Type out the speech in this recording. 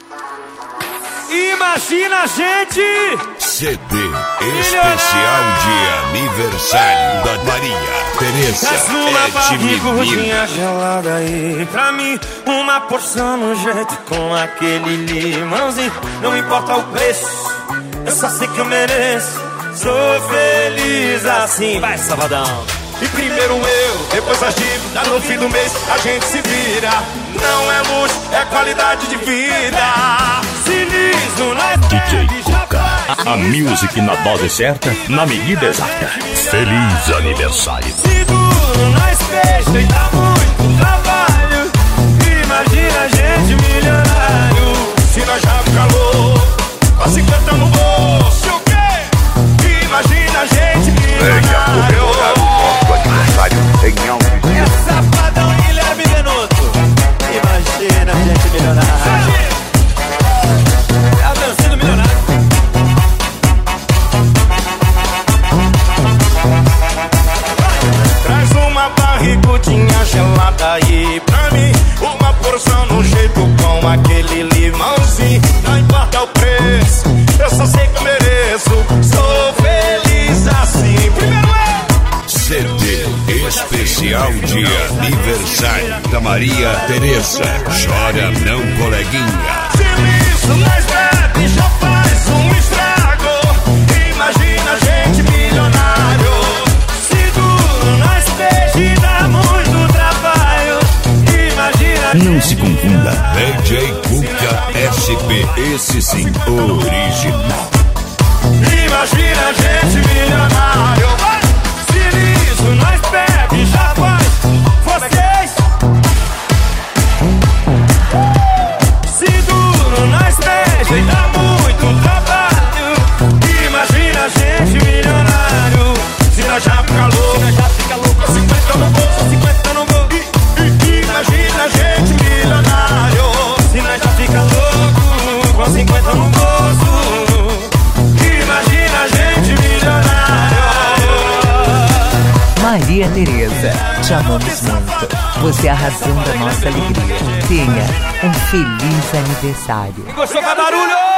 Imagina a gente! CD especial de aniversário da Maria Teresa. Traz uma barrigudinha gelada aí pra mim, uma porção no jeito com aquele limãozinho. Não importa o preço, eu só sei que eu mereço. Sou feliz assim. Vai, Salvadão! E primeiro eu, depois a dívida, no fim do mês a gente se vira. Não é luxo, é qualidade de vida. Sinistro na DJ Cuca, a music na dose certa, na medida exata. Feliz aniversário. Se duro nós fecha e dá muito trabalho. Imagina a gente milionário. Se nós já calor, com 50 no bolso, o quê? Imagina a gente milionário. É Safadão Guilherme Venuto. Imagina a gente milionário. É a dança do milionário. Traz uma barrigudinha gelada aí pra mim, uma porção no jeito com aquele limãozinho. Não importa o preço, eu só sei que eu mereço. Sou feliz assim. Primeiro CD especial de aniversário da Maria Teresa. Chora não, coleguinha. se isso nós bebe já faz um estrago. Imagina a gente milionário. Se duro nós peixe e dá muito trabalho. Imagina. Não se confunda. DJ Cuca SP, esse sim, original. Imagina a gente milionário. Se isso nós bebe já faz. Vocês. Se duro nós peixe e dá muito trabalho. Imagina a gente milionário. Se nós já fica louco, com 50 no bolso, 50 no bolso. Imagina a gente milionário. Se nós já fica louco com 50 no bolso. Imagina a gente milionário. Maria Teresa, te amamos muito. Você é a razão da nossa alegria. Tenha um feliz aniversário. Gostou, faz barulho!